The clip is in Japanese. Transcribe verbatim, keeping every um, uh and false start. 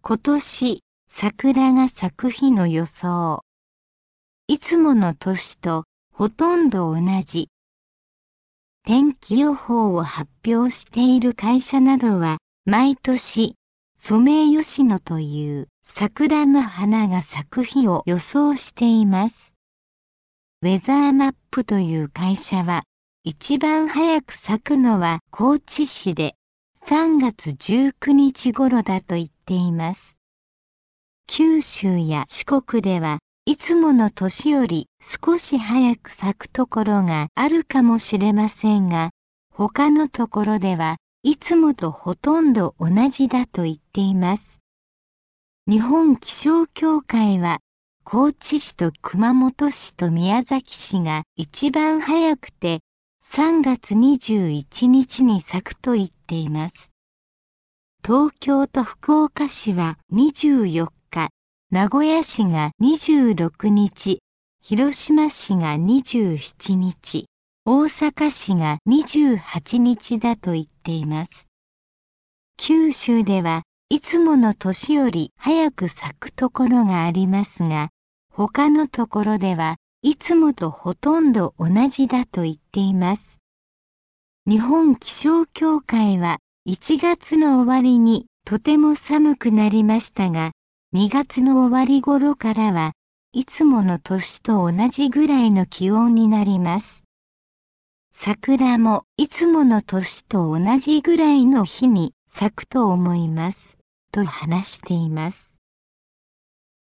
今年、桜が咲く日の予想。いつもの年とほとんど同じ。天気予報を発表している会社などは、毎年、ソメイヨシノという桜の花が咲く日を予想しています。ウェザーマップという会社は、一番早く咲くのは高知市でさんがつじゅうくにち頃だと言っています。九州や四国ではいつもの年より少し早く咲くところがあるかもしれませんが、他のところではいつもとほとんど同じだと言っています。日本気象協会は高知市と熊本市と宮崎市が一番早くてさんがつにじゅういちにちに咲くと言っています。東京と福岡市はにじゅうよっか、名古屋市がにじゅうろくにち、広島市がにじゅうしちにち、大阪市がにじゅうはちにちだと言っています。九州ではいつもの年より早く咲くところがありますが、他のところではいつもとほとんど同じだと言っています。日本気象協会はいちがつの終わりにとても寒くなりましたが、にがつの終わり頃からはいつもの年と同じぐらいの気温になります。桜もいつもの年と同じぐらいの日に咲くと思います、と話しています。